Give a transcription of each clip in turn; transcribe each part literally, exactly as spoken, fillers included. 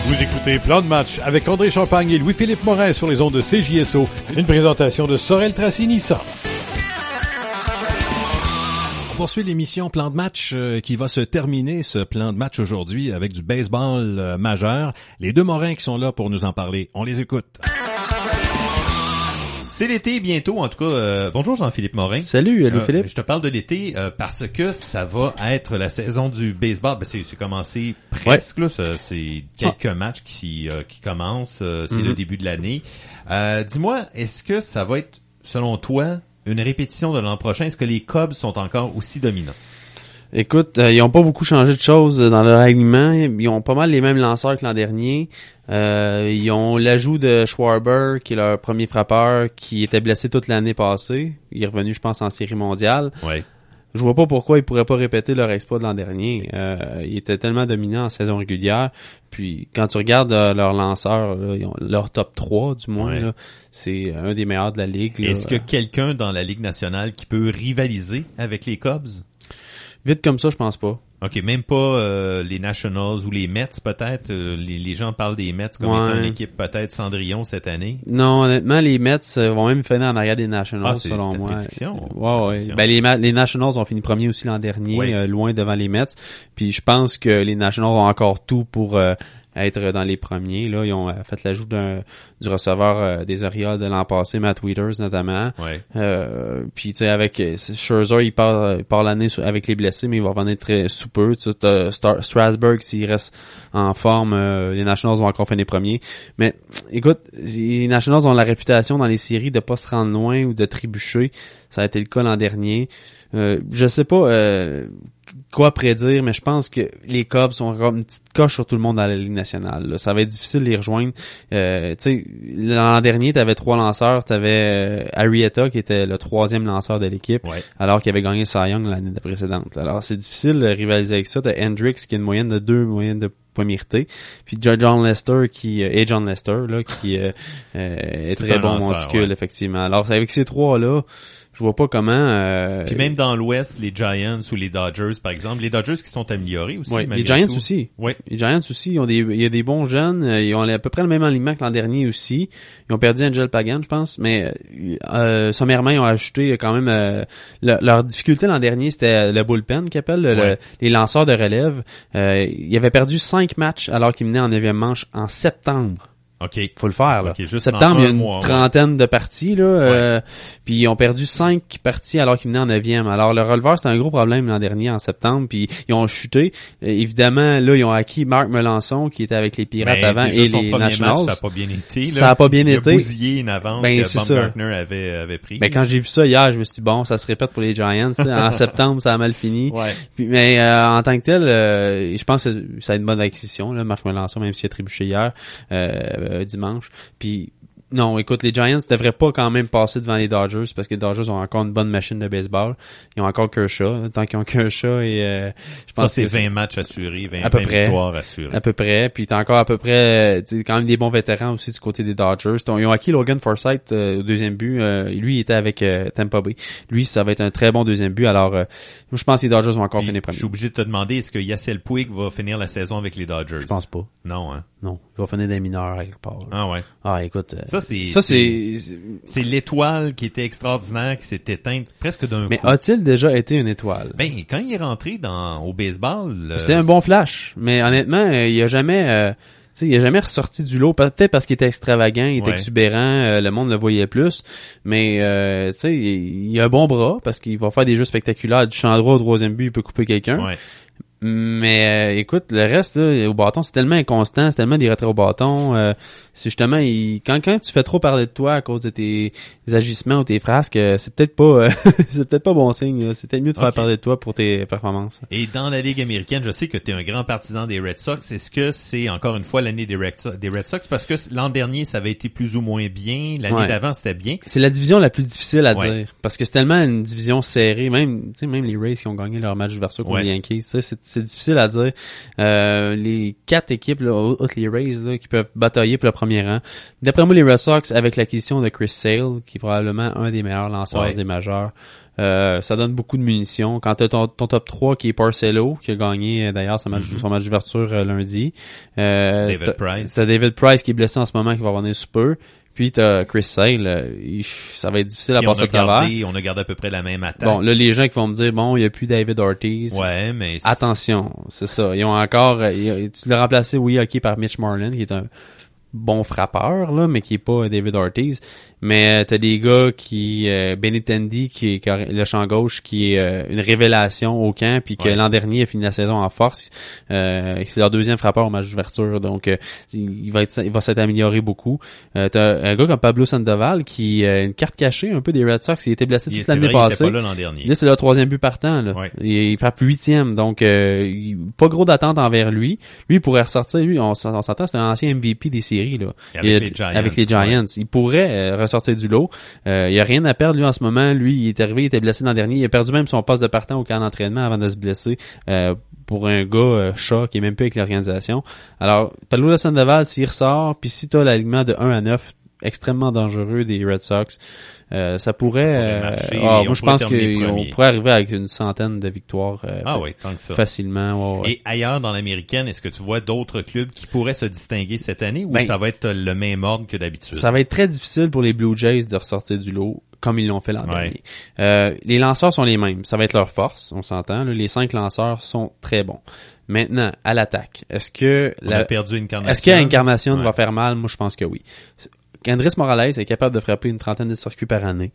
Vous écoutez Plan de match avec André Champagne et Louis-Philippe Morin sur les ondes de C J S O. Une présentation de Sorel Tracy Nissan. On poursuit l'émission Plan de match euh, qui va se terminer, ce plan de match aujourd'hui, avec du baseball euh, majeur. Les deux Morins qui sont là pour nous en parler. On les écoute. C'est l'été bientôt, en tout cas. Euh, bonjour Jean-Philippe Morin. Salut, Louis-Philippe. Euh, je te parle de l'été euh, parce que ça va être la saison du baseball. Ben, c'est, c'est commencé presque, ouais. là. Ça, c'est quelques ah. matchs qui, euh, qui commencent. Euh, c'est mm-hmm. le début de l'année. Euh, dis-moi, est-ce que ça va être, selon toi, une répétition de l'an prochain? Est-ce que les Cubs sont encore aussi dominants? Écoute, euh, ils ont pas beaucoup changé de choses dans leur alignement. Ils ont pas mal les mêmes lanceurs que l'an dernier. Euh, ils ont l'ajout de Schwarber, qui est leur premier frappeur, qui était blessé toute l'année passée. Il est revenu, je pense, en série mondiale. Ouais. Je vois pas pourquoi ils pourraient pas répéter leur exploit de l'an dernier. Euh, ils étaient tellement dominants en saison régulière. Puis quand tu regardes euh, leurs lanceurs, là, ils ont leur top trois du moins, ouais. là, c'est un des meilleurs de la ligue. Là. Est-ce que quelqu'un dans la Ligue nationale qui peut rivaliser avec les Cubs? Vite comme ça, je pense pas. OK, même pas euh, les Nationals ou les Mets peut-être. Euh, les, les gens parlent des Mets comme ouais. étant une équipe peut-être Cendrillon cette année. Non, honnêtement, les Mets vont même finir en arrière des Nationals, ah, c'est, selon c'est moi. Prédiction. Ouais, ouais. Prédiction. Ben les, les Nationals ont fini premier aussi l'an dernier, ouais. euh, loin devant les Mets. Puis je pense que les Nationals ont encore tout pour euh, être dans les premiers. Là, ils ont euh, fait l'ajout d'un du receveur euh, des Orioles de l'an passé, Matt Wieters notamment. Ouais. Euh, puis tu sais, avec Scherzer, il part, il part l'année avec les blessés, mais il va revenir très sous peu. Tu sais, Star- Strasburg, s'il reste en forme, euh, les Nationals vont encore finir premiers. Mais écoute, les Nationals ont la réputation dans les séries de pas se rendre loin ou de trébucher. Ça a été le cas l'an dernier. Euh, je sais pas euh, quoi prédire, mais je pense que les Cubs sont encore une petite coche sur tout le monde dans la Ligue nationale. Là. Ça va être difficile de les rejoindre. Euh, tu sais, l'an dernier, tu avais trois lanceurs. Tu avais euh, Arrieta, qui était le troisième lanceur de l'équipe, ouais. alors qu'il avait gagné Cy Young l'année précédente. Alors, c'est difficile de rivaliser avec ça. Tu as Hendricks, qui a une moyenne de deux moyennes de points mérités. Puis John Lester, qui euh, et John Lester, là, qui euh, euh, est très bon monticule, ouais. effectivement. Alors, avec ces trois-là, je vois pas comment... Euh... Puis même dans l'Ouest, les Giants ou les Dodgers, par exemple, les Dodgers qui sont améliorés aussi. Oui, les Giants tout. aussi. Oui. Les Giants aussi, ils ont des, il y a des bons jeunes. Ils ont à peu près le même alignement que l'an dernier aussi. Ils ont perdu Angel Pagan, je pense. Mais euh, sommairement, ils ont ajouté quand même... Euh, le, leur difficulté l'an dernier, c'était le bullpen qu'ils appellent, ouais. le, les lanceurs de relève. Euh, ils avaient perdu cinq matchs alors qu'ils menaient en neuvième manche en septembre. OK. Faut le faire, là. Okay, juste septembre, il y a une mois, trentaine ouais. de parties, là. Ouais. Euh, puis ils ont perdu cinq parties alors qu'ils menaient en neuvième. Alors, le releveur, c'était un gros problème l'an dernier, en septembre, puis ils ont chuté. Euh, évidemment, là, ils ont acquis Marc Melançon, qui était avec les Pirates ben, avant, et les Nationals. Match, ça a pas bien été, là. Ça a pas bien il été. Il a bousillé une avance ben, que Baumgartner avait, avait pris. Ben, quand j'ai vu ça hier, je me suis dit, bon, ça se répète pour les Giants. En septembre, ça a mal fini. Ouais. Puis, mais euh, en tant que tel, euh, je pense que ça a une bonne acquisition, là, Marc Melançon, même s'il a trébuché hier, euh, dimanche. Puis non, écoute, les Giants devraient pas quand même passer devant les Dodgers parce que les Dodgers ont encore une bonne machine de baseball. Ils ont encore Kershaw, tant qu'ils ont Kershaw et euh, je pense ça, que c'est vingt matchs assurés, vingt, à peu vingt près, victoires assurées. À peu près, puis t'as encore à peu près tu sais, quand même des bons vétérans aussi du côté des Dodgers. Ils ont acquis Logan Forsythe euh, au deuxième but, euh, lui il était avec euh, Tampa Bay. Lui ça va être un très bon deuxième but. Alors euh, je pense que les Dodgers vont encore puis, finir premier. Je suis obligé de te demander, est-ce que Yasiel Puig va finir la saison avec les Dodgers? Je pense pas. Non, hein. Non, il va finir des mineurs quelque part. Là. Ah ouais. Ah écoute, euh, ça c'est ça c'est c'est, c'est l'étoile qui était extraordinaire, qui s'est éteinte presque d'un mais coup. Mais a-t-il déjà été une étoile? Ben quand il est rentré dans au baseball, c'était euh, un bon flash, mais honnêtement, euh, il a jamais euh, tu sais, il a jamais ressorti du lot, peut-être parce qu'il était extravagant, il était ouais. exubérant, euh, le monde le voyait plus, mais euh, tu sais, il, il a un bon bras parce qu'il va faire des jeux spectaculaires, du champ droit au troisième but, il peut couper quelqu'un. Ouais. Mais euh, écoute, le reste là, au bâton, c'est tellement inconstant, c'est tellement des retraits au bâton. Euh, c'est justement, il, quand quand tu fais trop parler de toi à cause de tes agissements ou tes frasques, c'est peut-être pas, euh, c'est peut-être pas bon signe. Là. C'est peut-être mieux de faire okay. parler de toi pour tes performances. Et dans la Ligue américaine, je sais que tu es un grand partisan des Red Sox. Est-ce que c'est encore une fois l'année des Red Sox, des Red Sox parce que l'an dernier ça avait été plus ou moins bien, l'année ouais. d'avant c'était bien. C'est la division la plus difficile à ouais. dire parce que c'est tellement une division serrée. Même, tu sais, même les Rays qui ont gagné leur match versus contre ouais. les Yankees, c'est c'est difficile à dire. Euh, les quatre équipes, là, outre les Rays, là, qui peuvent batailler pour le premier rang. D'après moi, les Red Sox, avec l'acquisition de Chris Sale, qui est probablement un des meilleurs lanceurs ouais. des majeurs, Euh, ça donne beaucoup de munitions. Quand t'as ton, ton top trois qui est Porcello, qui a gagné d'ailleurs son match, mm-hmm. son match d'ouverture euh, lundi. Euh, David t'as, Price. T'as David Price qui est blessé en ce moment, qui va revenir sous peu. Puis t'as Chris Sale. Euh, il, ça va être difficile à Puis passer au travers. On a gardé à peu près la même attaque. Bon, là, les gens qui vont me dire, bon, il n'y a plus David Ortiz. Ouais, mais... C'est... Attention, c'est ça. Ils ont encore... Ils, tu l'as remplacé, oui, ok, par Mitch Moreland, qui est un bon frappeur, là, mais qui est pas David Ortiz. Mais euh, t'as des gars qui euh, Benintendi qui est qui a, le champ gauche qui est euh, une révélation au camp, puis que ouais. l'an dernier a fini la saison en force. Euh, c'est leur deuxième frappeur au match d'ouverture, donc euh, il va être il va s'être amélioré beaucoup. Euh, t'as un gars comme Pablo Sandoval qui a euh, une carte cachée un peu des Red Sox, il était blessé toute l'année vrai, passée. Il était pas là l'an dernier. Là c'est le troisième but partant là. Ouais. Il, il frappe huitième, donc euh, il, pas gros d'attente envers lui. Lui il pourrait ressortir. Lui on, on s'entend, c'est un ancien M V P des séries là. Avec, il, les Giants, avec les Giants, ouais. il pourrait euh, ressortir du lot. Euh, il y a rien à perdre lui en ce moment. Lui, il est arrivé, il était blessé l'an dernier. Il a perdu même son poste de partant au camp d'entraînement avant de se blesser euh, pour un gars euh, chat qui est même pas avec l'organisation. Alors, Pablo Sandoval, s'il ressort, puis si t'as l'alignement de un à neuf, extrêmement dangereux des Red Sox, euh, ça pourrait... Euh, ah, moi, je pense qu'on pourrait arriver avec une centaine de victoires euh, ah oui, tant que ça. facilement. Ouais, ouais. Et ailleurs dans l'américaine, est-ce que tu vois d'autres clubs qui pourraient se distinguer cette année ou ben, ça va être le même ordre que d'habitude? Ça va être très difficile pour les Blue Jays de ressortir du lot comme ils l'ont fait l'an ouais. dernier. Euh, les lanceurs sont les mêmes. Ça va être leur force, on s'entend. Là, les cinq lanceurs sont très bons. Maintenant, à l'attaque, est-ce que... On la, a perdu Encarnacion. Est-ce qu'Encarnacion ouais. va faire mal? Moi, je pense que oui. Andrés Morales est capable de frapper une trentaine de circuits par année.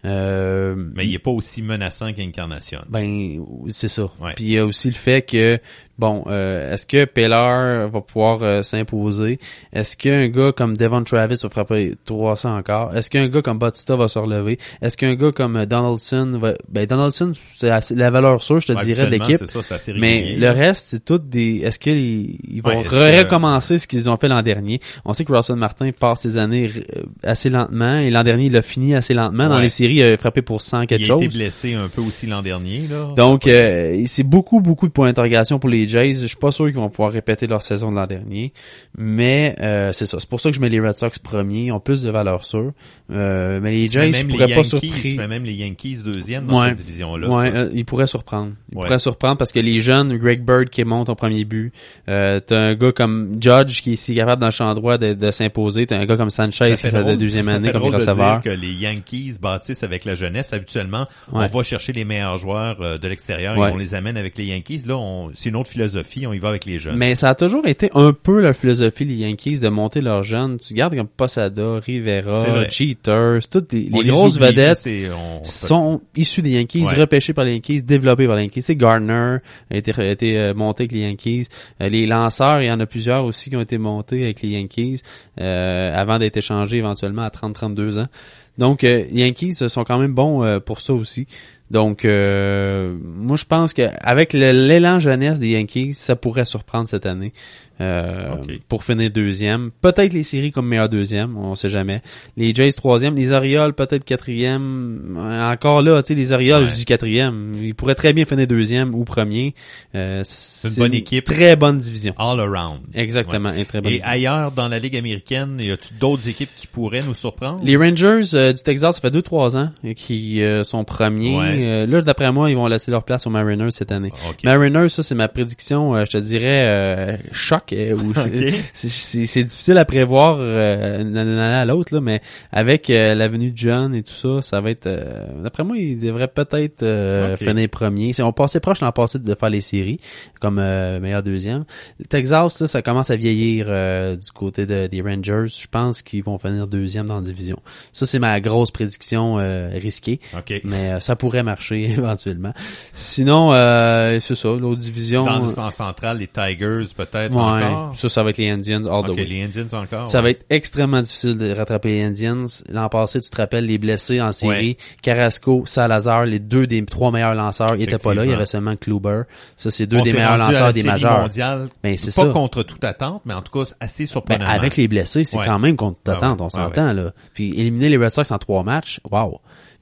Euh, mais il est pas aussi menaçant qu'Encarnacion. Ben, c'est ça. Ouais. Puis il y a aussi le fait que, bon, euh, est-ce que Peller va pouvoir euh, s'imposer? Est-ce qu'un gars comme Devon Travis va frapper trois cents encore? Est-ce qu'un gars comme Bautista va se relever? Est-ce qu'un gars comme Donaldson va... Ben, Donaldson, c'est assez... la valeur sûre, je te ouais, dirais, de l'équipe. C'est ça, c'est assez mais le reste, c'est tout des... Est-ce qu'ils ils vont ouais, recommencer que... ce qu'ils ont fait l'an dernier? On sait que Russell Martin passe ses années assez lentement, et l'an dernier, il a fini assez lentement. Ouais. Dans les séries, il a frappé pour cent quelque chose. Il a été blessé un peu aussi l'an dernier, là. Donc, euh, c'est beaucoup, beaucoup de points d'interrogation pour les Jays. Je suis pas sûr qu'ils vont pouvoir répéter leur saison de l'an dernier. Mais, euh, c'est ça. C'est pour ça que je mets les Red Sox premiers. Ils ont plus de valeur sûre. Euh, mais les Jays, ils pourraient pas surprendre. Même les Yankees deuxième dans ouais. cette division-là. Ouais, euh, ils pourraient surprendre. Ils ouais. pourraient surprendre parce que les jeunes, Greg Bird qui monte au premier but, euh, t'as un gars comme Judge qui est capable dans le champ droit de, de s'imposer. T'as un gars comme Sanchez qui fait la deuxième année comme receveur. Que les Yankees bâtissent avec la jeunesse. Habituellement, ouais. on va chercher les meilleurs joueurs euh, de l'extérieur ouais. et on les amène avec les Yankees. Là, on, c'est une autre philosophie. On y va avec les jeunes. Mais ça a toujours été un peu la philosophie, les Yankees, de monter leurs jeunes. Tu gardes comme Posada, Rivera, Cheaters, toutes les, les, les grosses oublie, vedettes on, sont issues des Yankees, ouais. repêchées par les Yankees, développées par les Yankees. C'est Gardner a été, a été euh, monté avec les Yankees. Euh, les lanceurs, il y en a plusieurs aussi qui ont été montés avec les Yankees euh, avant d'être échangés éventuellement à trente à trente-deux ans. Donc, euh, les Yankees sont quand même bons euh, pour ça aussi. Donc, euh, moi, je pense qu'avec l'élan jeunesse des Yankees, ça pourrait surprendre cette année euh, okay. pour finir deuxième. Peut-être les séries comme meilleur deuxième, on sait jamais. Les Jays troisième, les Orioles peut-être quatrième. Encore là, tu sais, les Orioles, ouais. je dis quatrième. Ils pourraient très bien finir deuxième ou premier. Euh, c'est, c'est une bonne équipe. Très bonne division. All around. Exactement. Ouais. Une très bonne Et division. ailleurs, dans la Ligue américaine, y a-tu d'autres équipes qui pourraient nous surprendre? Les Rangers euh, du Texas, ça fait deux trois ans qui euh, sont premiers. Ouais. Euh, là, d'après moi, ils vont laisser leur place aux Mariners cette année. Okay. Mariners, ça, c'est ma prédiction, euh, je te dirais, euh, choc. Euh, où okay. c'est, c'est, c'est difficile à prévoir euh, d'une année à l'autre, là, mais avec euh, l'avenue de John et tout ça, ça va être... Euh, d'après moi, ils devraient peut-être euh, okay. finir premier. On passait proche l'an passé de faire les séries, comme euh, meilleur deuxième. Le Texas, là, ça commence à vieillir euh, du côté de, des Rangers. Je pense qu'ils vont finir deuxième dans la division. Ça, c'est ma grosse prédiction euh, risquée, okay. mais euh, ça pourrait marcher éventuellement. Sinon, euh, c'est ça, l'autre division... Dans le sens central, les Tigers, peut-être ouais, encore? Ça, ça va être les Indians all the okay, way. les Indians encore? Ça ouais. va être extrêmement difficile de rattraper les Indians. L'an passé, tu te rappelles, les blessés en série, ouais. Carrasco, Salazar, les deux des trois meilleurs lanceurs, ils étaient pas là. Il y avait seulement Kluber. Ça, c'est deux On des meilleurs lanceurs des majeurs. Mondiale, ben, c'est pas ça. contre toute attente, mais en tout cas, assez surprenant. Ben, avec les blessés, c'est ouais. quand même contre toute attente, ouais, on s'entend, ouais, ouais. là. Puis éliminer les Red Sox en trois matchs, wow.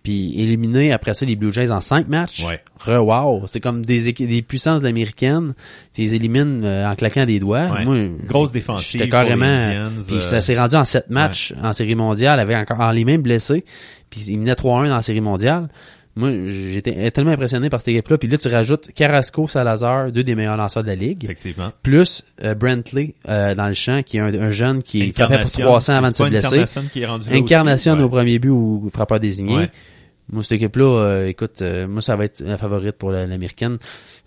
puis éliminer après ça les Blue Jays en cinq matchs. Ouais. Re wow, c'est comme des équ- des puissances de l'américaine, tu les élimines euh, en claquant des doigts. Ouais. Moi, grosse défensive j'étais carrément pour les Indians, puis euh... ça s'est rendu en sept matchs ouais. en série mondiale avec encore en les mêmes blessés, puis ils menaient trois un dans la série mondiale. Moi, j'étais tellement impressionné par cette équipe-là. Puis là, tu rajoutes Carrasco, Salazar, deux des meilleurs lanceurs de la ligue. Effectivement. Plus euh, Brantley euh, dans le champ, qui est un, un jeune qui frappait pour trois cents avant de se blesser. Qui est rendu Incarnation ouais. au premier but ou frappeur désigné. Ouais. Moi, cette équipe-là, euh, écoute, euh, moi, ça va être la favorite pour la, l'américaine.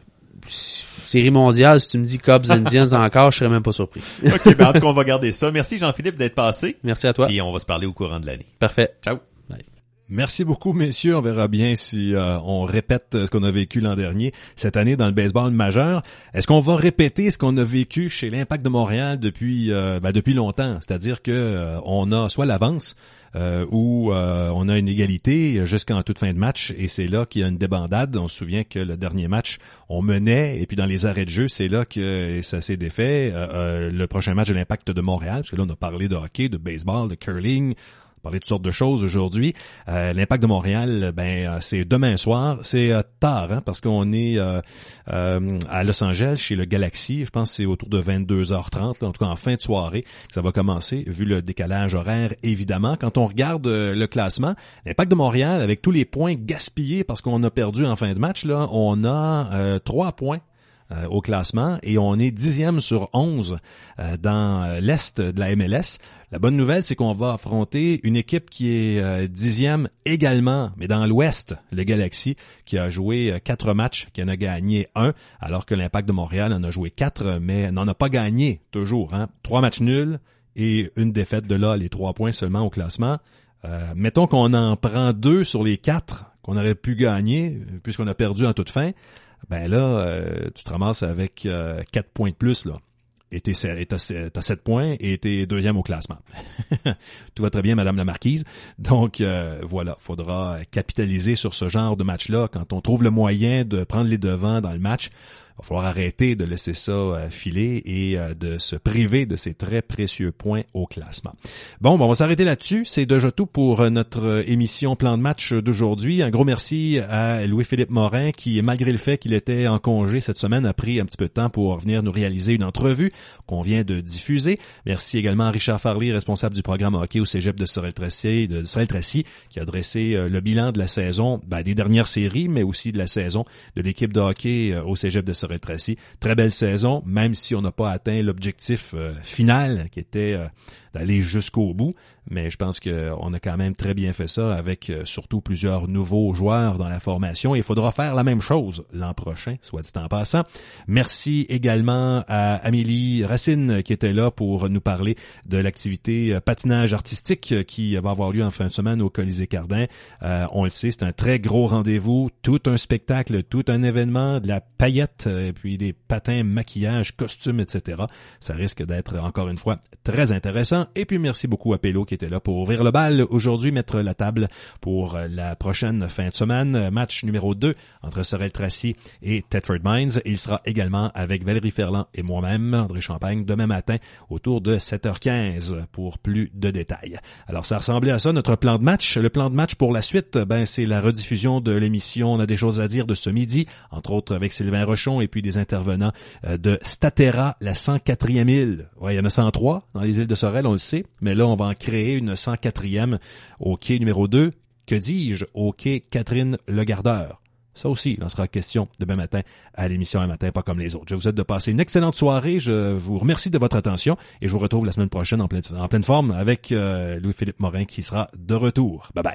Série mondiale, si tu me dis Cubs Indians encore, je serais même pas surpris. OK, ben en tout cas, on va garder ça. Merci Jean-Philippe d'être passé. Merci à toi. Puis on va se parler au courant de l'année. Parfait. Ciao. Bye. Merci beaucoup, messieurs. On verra bien si euh, on répète ce qu'on a vécu l'an dernier, cette année dans le baseball majeur. Est-ce qu'on va répéter ce qu'on a vécu chez l'Impact de Montréal depuis euh, ben, depuis longtemps? C'est-à-dire que euh, on a soit l'avance euh, ou euh, on a une égalité jusqu'en toute fin de match et c'est là qu'il y a une débandade. On se souvient que le dernier match, on menait et puis dans les arrêts de jeu, c'est là que ça s'est défait. Euh, euh, le prochain match de l'Impact de Montréal, parce que là, on a parlé de hockey, de baseball, de curling, parler de toutes sortes de choses aujourd'hui. Euh, L'Impact de Montréal, ben c'est demain soir. C'est euh, tard, hein, parce qu'on est euh, euh, à Los Angeles, chez le Galaxy. Je pense que c'est autour de vingt-deux heures trente, là, en tout cas en fin de soirée, que ça va commencer, vu le décalage horaire, évidemment. Quand on regarde euh, le classement, l'Impact de Montréal, avec tous les points gaspillés parce qu'on a perdu en fin de match, là, on a euh, trois points Euh, au classement et on est dixième sur onze euh, dans l'Est de la M L S. La bonne nouvelle, c'est qu'on va affronter une équipe qui est euh, dixième également, mais dans l'Ouest, le Galaxy, qui a joué euh, quatre matchs, qui en a gagné un, alors que l'Impact de Montréal en a joué quatre, mais n'en a pas gagné toujours. Hein. Trois matchs nuls et une défaite, de là les trois points seulement au classement. Euh, mettons qu'on en prend deux sur les quatre qu'on aurait pu gagner, puisqu'on a perdu en toute fin. Ben là, euh, tu te ramasses avec euh, quatre points de plus, là. Et t'es, t'as, t'as sept points et t'es deuxième au classement. Tout va très bien, Madame la Marquise. Donc, euh, voilà, faudra capitaliser sur ce genre de match-là. Quand on trouve le moyen de prendre les devants dans le match, il va falloir arrêter de laisser ça euh, filer et euh, de se priver de ces très précieux points au classement. Bon, ben on va s'arrêter là-dessus. C'est déjà tout pour euh, notre euh, émission Plan de match d'aujourd'hui. Un gros merci à Louis-Philippe Morin qui, malgré le fait qu'il était en congé cette semaine, a pris un petit peu de temps pour venir nous réaliser une entrevue qu'on vient de diffuser. Merci également à Richard Farley, responsable du programme hockey au cégep de Sorel-Tracy, de Sorel-Tracy, qui a dressé euh, le bilan de la saison, ben, des dernières séries, mais aussi de la saison de l'équipe de hockey euh, au cégep de Sorel-Tracy. Très belle saison, même si on n'a pas atteint l'objectif euh, final qui était euh, d'aller jusqu'au bout. Mais je pense qu'on a quand même très bien fait ça avec euh, surtout plusieurs nouveaux joueurs dans la formation. Et il faudra faire la même chose l'an prochain, soit dit en passant. Merci également à Amélie Racine qui était là pour nous parler de l'activité euh, patinage artistique euh, qui va avoir lieu en fin de semaine au Colisée Cardin. Euh, on le sait, c'est un très gros rendez-vous, tout un spectacle, tout un événement, de la paillette, et puis des patins, maquillage, costumes, et cetera. Ça risque d'être encore une fois très intéressant. Et puis merci beaucoup à Pélo qui était là pour ouvrir le bal aujourd'hui, mettre la table pour la prochaine fin de semaine. Match numéro deux entre Sorel-Tracy et Thetford Mines. Il sera également avec Valérie Ferland et moi-même, André Champagne, demain matin autour de sept heures quinze pour plus de détails. Alors ça ressemblait à ça, notre plan de match. Le plan de match pour la suite, ben c'est la rediffusion de l'émission On a des choses à dire de ce midi, entre autres avec Sylvain Rochon et puis des intervenants de Statera, la cent quatrième île. Ouais, il y en a cent trois dans les îles de Sorel, on le sait, mais là on va en créer une cent quatrième au quai numéro deux, que dis-je, au quai Catherine-Legardeur. Ça aussi, il en sera question demain matin à l'émission Un matin, pas comme les autres. Je vous souhaite de passer une excellente soirée. Je vous remercie de votre attention et je vous retrouve la semaine prochaine en pleine, en pleine forme avec euh, Louis-Philippe Morin qui sera de retour. Bye bye.